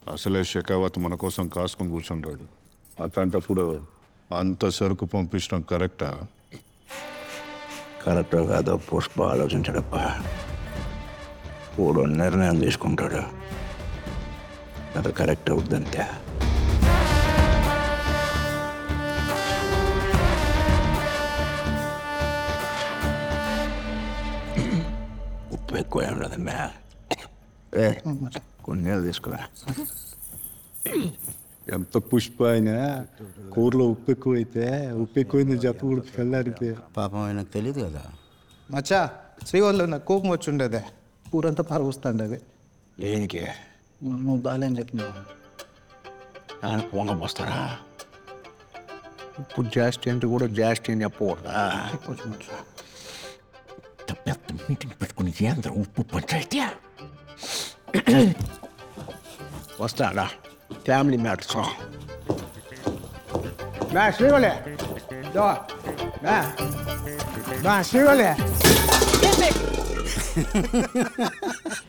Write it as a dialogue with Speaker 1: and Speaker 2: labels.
Speaker 1: అసలే షెకావత్ మన కోసం కాసుకొని కూర్చుంటాడు. అట్లాంటప్పుడు అంత సరుకు పంపించడం కరెక్టా?
Speaker 2: కరెక్ట్ కాదో పుష్ప ఆలోచించాడప్ప. పూడు నిర్ణయం తీసుకుంటాడు, అది కరెక్ట్ అవుద్దంతే. ఉప్పు ఎక్కువ ఏం లేదమ్మా. కొన్ని నీళ్ళు తీసుకురా.
Speaker 1: ఎంత పుష్ప అయినా కూరలో ఉప్పు ఎక్కువైతే ఉప్పు ఎక్కువైంది చెప్పకూడదు కళ్ళారితే.
Speaker 3: పాపం ఆయనకు తెలియదు కదా.
Speaker 4: మచ్చా శ్రీవల్లో నాకు కోపం వచ్చి ఉండేదే, ఊరంతా పారవస్తుండేది.
Speaker 2: దేనికి
Speaker 4: నువ్వు బాగాలేని చెప్పినావు.
Speaker 2: ఆయన పొంగ పోస్తారా? ఉప్పు జాస్తి అంటే కూడా జాస్తి అని చెప్పకూడదా? పెద్ద మీటింగ్ పెట్టుకుని అందరూ ఉప్పు పంచాయితీ వస్తాడా? Family matters. శ్రీవలే శ్రీవలే